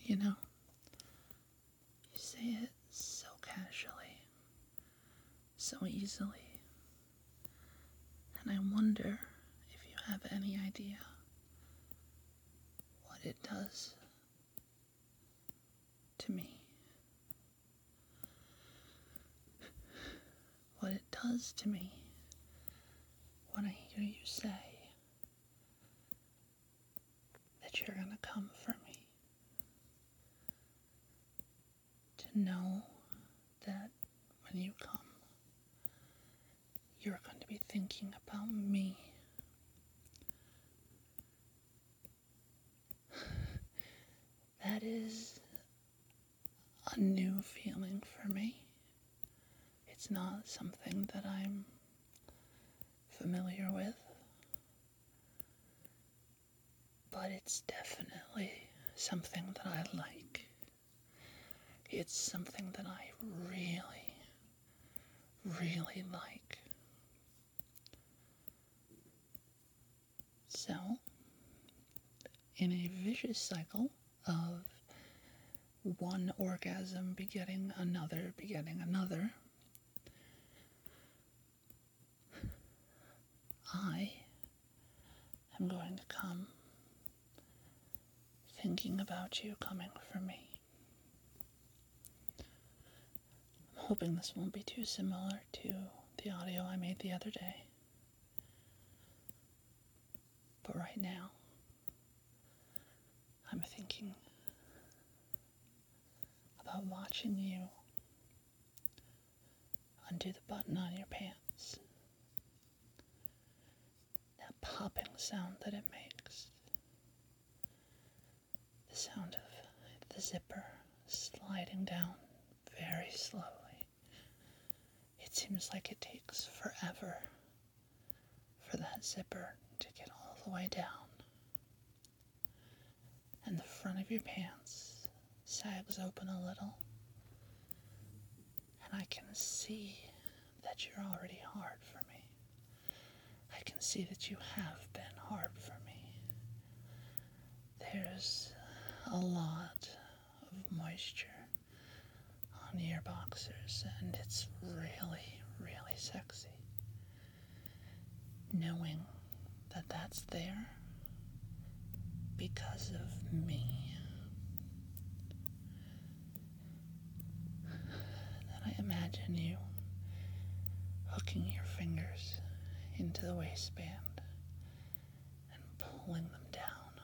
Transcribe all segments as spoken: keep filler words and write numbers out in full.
You know, you say it so casually, so easily, and I wonder if you have any idea what it does to me. What it does to me when I hear you say that you're gonna come for me. To know that when you come, you're going to be thinking about me. That is a new feeling for me. It's not something that I'm familiar with, but it's definitely something that I like. It's something that I really, really like. So, in a vicious cycle of one orgasm begetting another, begetting another, I am going to come thinking about you coming for me. I'm hoping this won't be too similar to the audio I made the other day. But right now, I'm thinking about watching you undo the button on your pants. That popping sound that it makes. The sound of the zipper sliding down very slowly. It seems like it takes forever for that zipper to get all the way down. And the front of your pants sags open a little. And I can see that you're already hard for me. I can see that you have been hard for me. There's a lot of moisture on your boxers, and it's really, really sexy. Knowing that that's there because of me. Then I imagine you hooking your fingers into the waistband and pulling them down.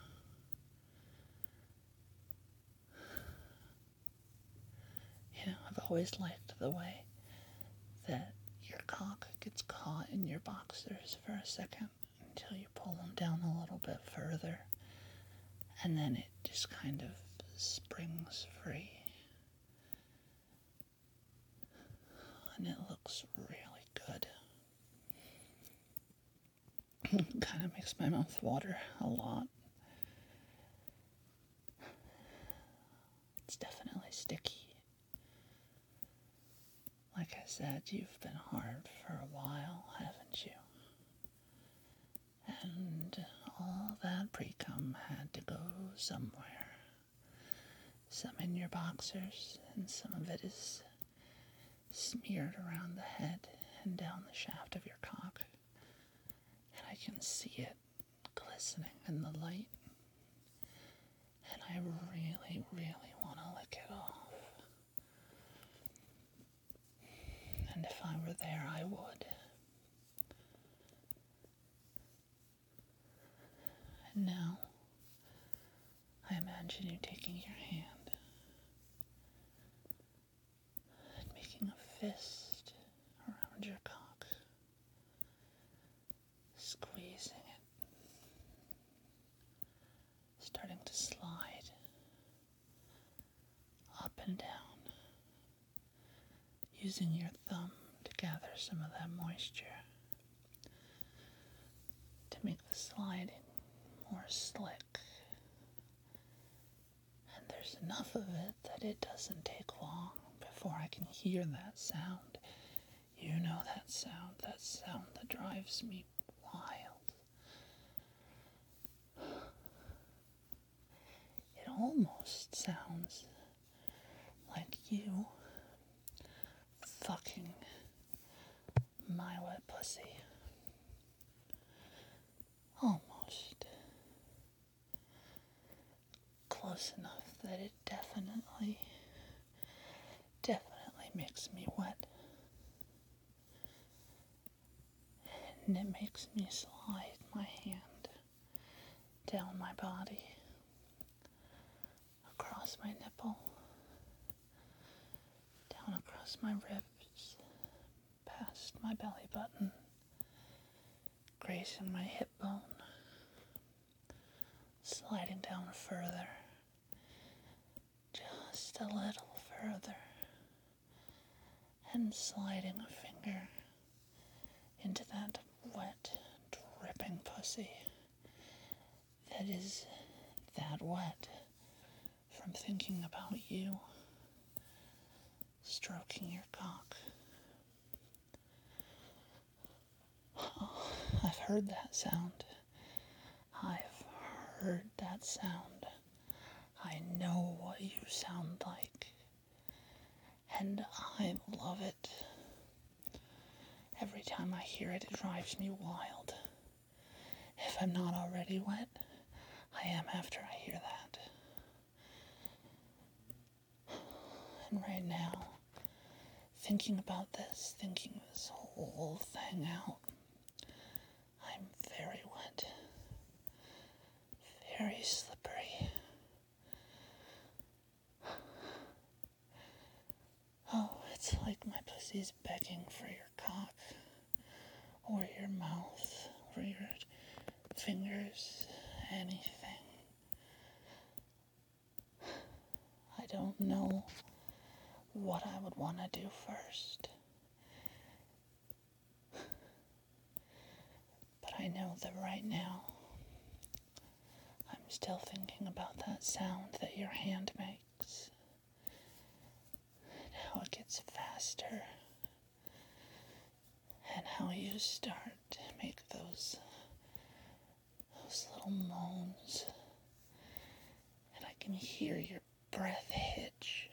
You know, I've always liked the way that your cock gets caught in your boxers for a second until you pull them down a little bit further, and then it just kind of springs free. And it looks really good. Kind of makes my mouth water a lot. It's definitely sticky. Like I said, you've been hard for a while, haven't you? And all that pre-cum had to go somewhere. Some in your boxers, and some of it is smeared around the head and down the shaft of your cock. And I can see it glistening in the light. And I really, really want to lick it off. And if I were there, I would. And now, I imagine you taking your hand and making a fist around your cock, squeezing it, starting to slide up and down, using your thumb to gather some of that moisture, to make the sliding more slick. And there's enough of it that it doesn't take long before I can hear that sound. You know that sound, that sound that drives me wild. It almost sounds like you fucking my wet pussy. Almost. Close enough that it definitely, definitely makes me wet. And it makes me slide my hand down my body, across my nipple, down across my ribs, past my belly button, grazing my hip bone, sliding down further, just a little further, and sliding a finger into that wet, dripping pussy that is that wet from thinking about you, stroking your cock. Oh, I've heard that sound. I've heard that sound. I know what you sound like. And I love it. Every time I hear it, it drives me wild. If I'm not already wet, I am after I hear that. And right now, thinking about this, thinking this whole thing out, I'm very wet, very slippery. Oh, it's like my pussy's begging for your cock, or your mouth, or your fingers, anything. I don't know what I would want to do first. But I know that right now, I'm still thinking about that sound that your hand makes, and how it gets faster, and how you start to make those, those little moans, and I can hear your breath hitch,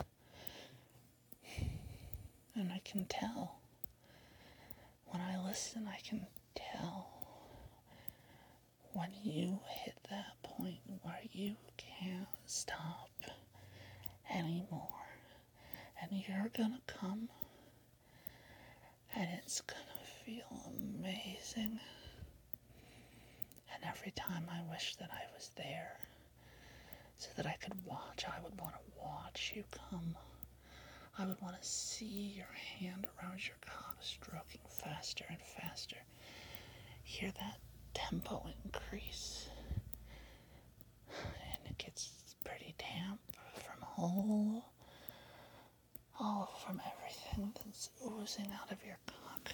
and I can tell. When I listen, I can tell when you hit that point where you can't stop anymore, and you're gonna come, and it's gonna feel amazing. And every time I wish that I was there so that I could watch, I would want to watch you come. I would want to see your hand around your cock stroking faster and faster. Hear that tempo increase. And it gets pretty damp from all, all from everything that's oozing out of your cock.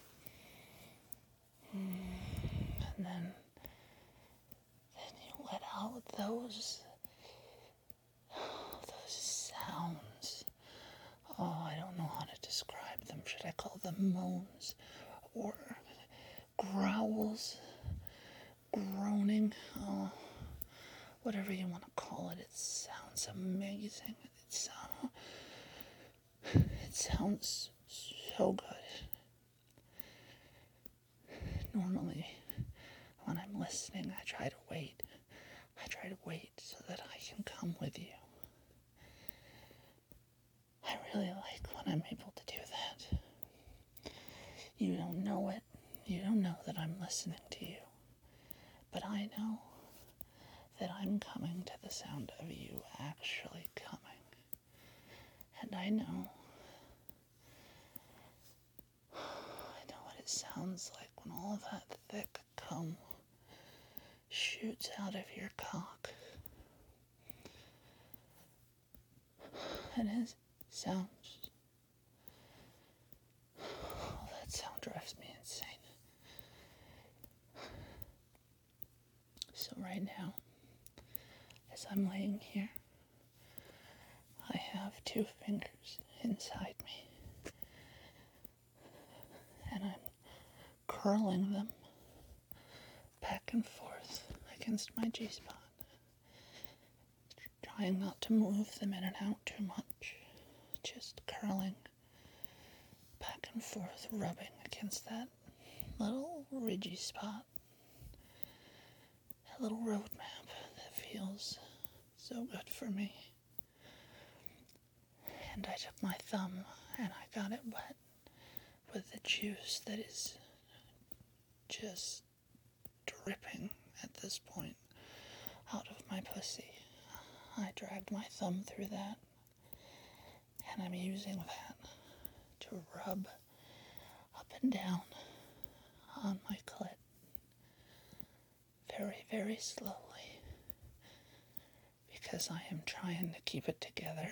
And then, then you let out those, those sounds. Oh, I don't know how to describe them. Should I call them moans or growls, groaning? Oh, whatever you want to call it. It sounds amazing. It sounds, it sounds so good. Normally, when I'm listening, I try to wait. I try to wait so that I can come with you. I really like when I'm able to do that. You don't know it. You don't know that I'm listening to you. But I know that I'm coming to the sound of you actually coming. And I know, I know what it sounds like when all that thick cum shoots out of your cock. And it sounds, oh, that sound drives me insane. So right now, as I'm laying here, I have two fingers inside me, and I'm curling them back and forth against my G-spot, trying not to move them in and out too much, just curling back and forth, rubbing against that little ridgy spot, a little roadmap that feels so good for me. And I took my thumb and I got it wet with the juice that is just dripping at this point out of my pussy. I dragged my thumb through that, and I'm using that to rub up and down on my clit very, very slowly, because I am trying to keep it together,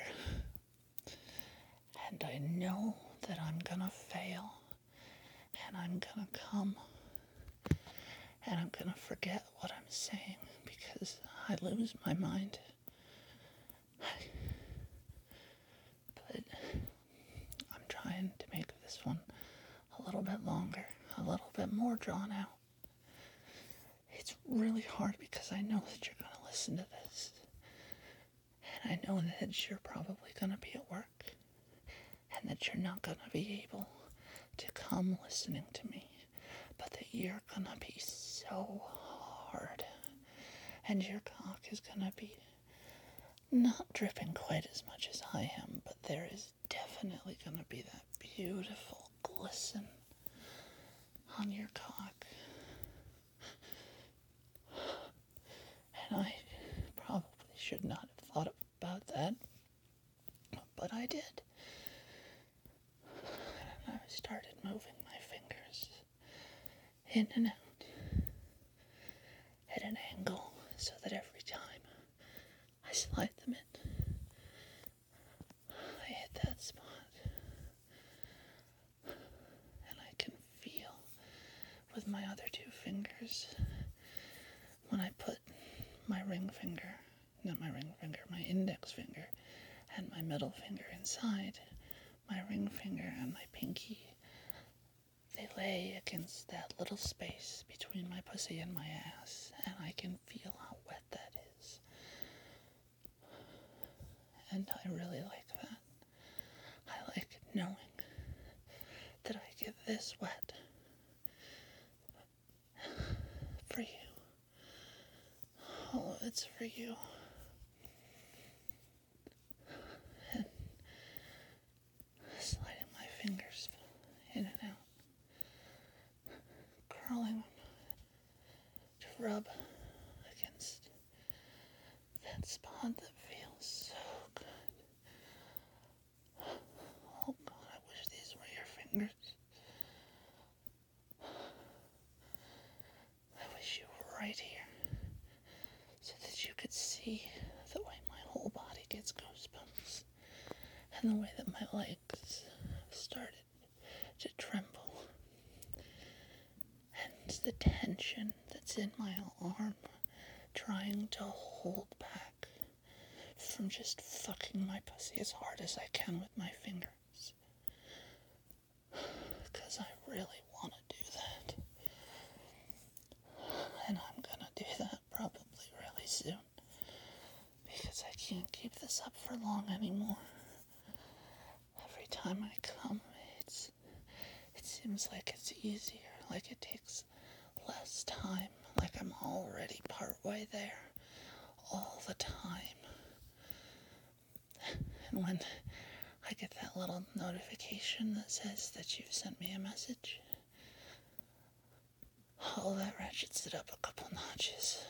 and I know that I'm gonna fail, and I'm gonna come, and I'm gonna forget what I'm saying, because I lose my mind. But I'm trying to make this one a little bit longer, a little bit more drawn out. It's really hard because I know that you're going to listen to this. And I know that you're probably going to be at work. And that you're not going to be able to come listening to me. But that you're going to be so hard. And your cock is going to be not dripping quite as much as I am, but there is definitely going to be that beautiful glisten on your cock. And I probably should not have thought about that, but I did. And I started moving my fingers in and out at an angle so that every time I slide them in, I hit that spot, and I can feel with my other two fingers when I put my ring finger, not my ring finger, my index finger and my middle finger inside, my ring finger and my pinky, they lay against that little space between my pussy and my ass, and I can feel how wet that is. And I really like that. I like knowing that I get this wet for you. All of it's for you. And sliding my fingers in and out, curling them to rub against that spot that feels so good. Oh God, I wish these were your fingers. I wish you were right here so that you could see the way my whole body gets goosebumps and the way that my legs started to tremble and the tension that's in my arm trying to hold back from just fucking my pussy as hard as I can with my fingers. Because I really want to do that. And I'm gonna do that probably really soon. Because I can't keep this up for long anymore. Every time I come, it's it seems like it's easier, like it takes less time, like I'm already partway there all the time. And when I get that little notification that says that you've sent me a message, oh, that ratchets it up a couple notches.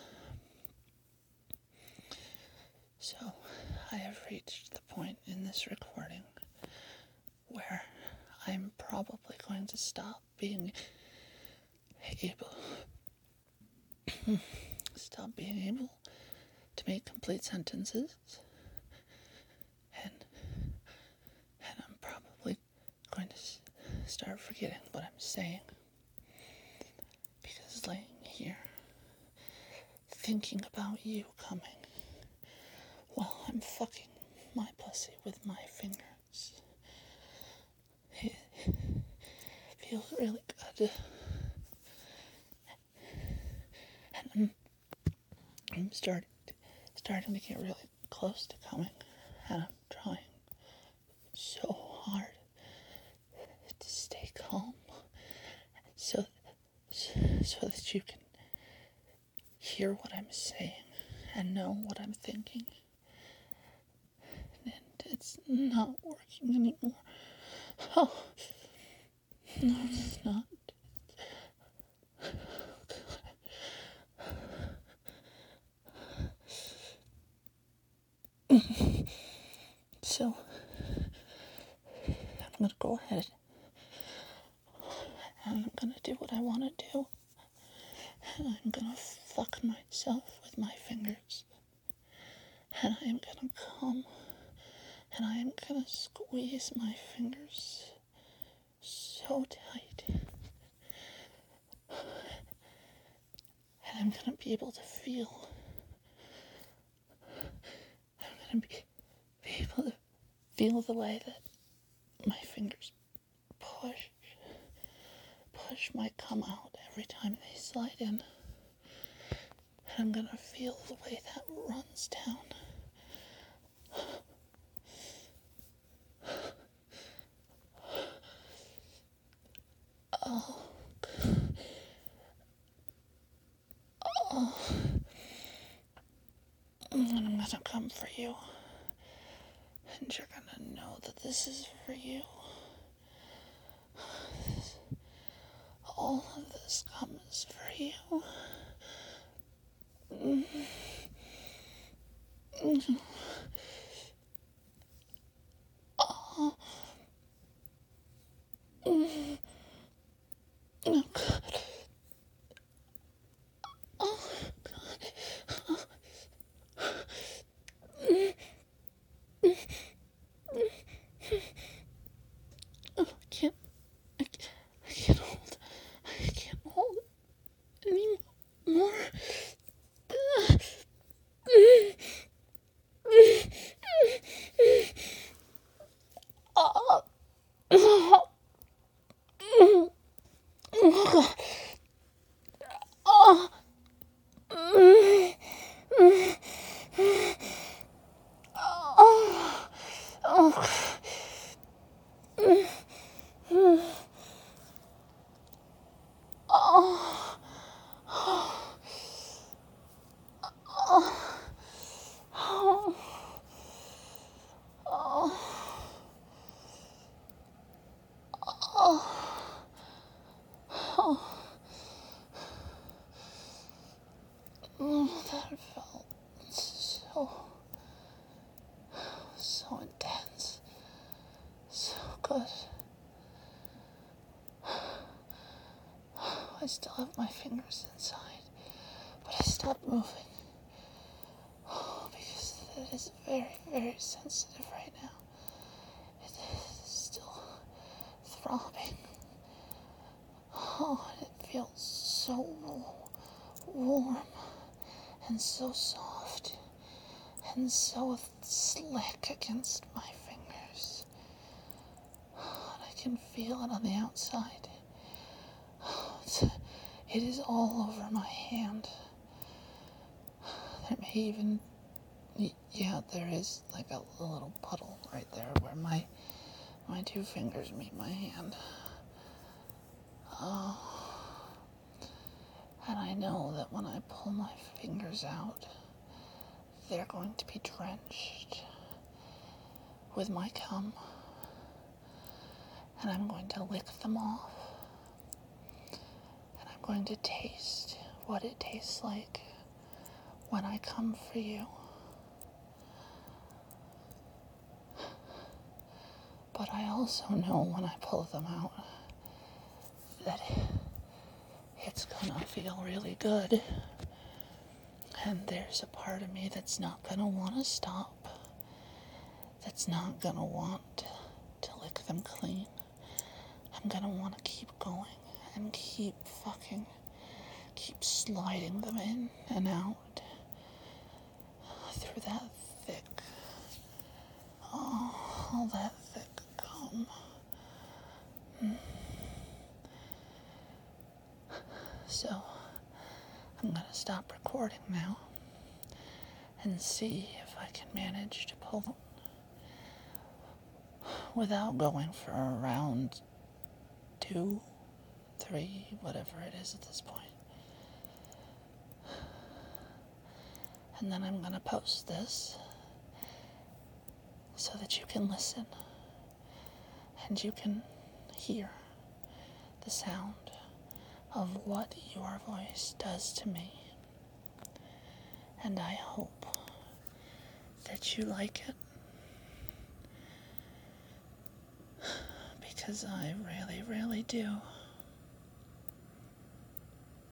So, I have reached the point in this recording where I'm probably going to stop being able stop being able to make complete sentences, and and I'm probably going to start forgetting what I'm saying, because laying here thinking about you coming while I'm fucking my pussy with my fingers, it feels really good. And I'm, I'm starting to, starting to get really close to coming, and I'm trying so hard to stay calm so, so that you can hear what I'm saying and know what I'm thinking. And it's not working anymore. Oh, no, it's not. So, I'm gonna go ahead and I'm gonna do what I wanna do. And I'm gonna fuck myself with my fingers. And I am gonna come and I am gonna squeeze my fingers so tight. And I'm gonna be able to feel. I'm gonna be, be able to feel the way that my fingers push, push my cum out every time they slide in. And I'm gonna feel the way that runs down. Oh. Oh. And I'm gonna come for you. And you're gonna know that this is for you. This, all of this comes for you. Mm-hmm. Mm-hmm. Oh. Mm-hmm. Oh, God. Oh, God. Oh, I can't, I can't, I can't hold, I can't hold anymore. Oh, oh, oh, God. Oh. Oh. Oh. Oh, that felt so, so intense, so good. I still have my fingers inside, but I stopped moving. Oh, because it is very, very sensitive right now. It is still throbbing. Oh, and it feels so warm and so soft and so slick against my fingers. And I can feel it on the outside. It's, it is all over my hand. There may even, yeah, there is like a little puddle right there where my my two fingers meet my hand. Oh, and I know that when I pull my fingers out, they're going to be drenched with my cum, and I'm going to lick them off, and I'm going to taste what it tastes like when I come for you. But I also know when I pull them out that it's gonna feel really good. And there's a part of me that's not gonna wanna stop. That's not gonna want to lick them clean. I'm gonna wanna keep going and keep fucking, keep sliding them in and out through that thick, oh, all that thick gum. Mm. So, I'm gonna stop recording now and see if I can manage to pull without going for a round two, three, whatever it is at this point. And then I'm going to post this so that you can listen and you can hear the sound of what your voice does to me. And I hope that you like it, because I really, really do.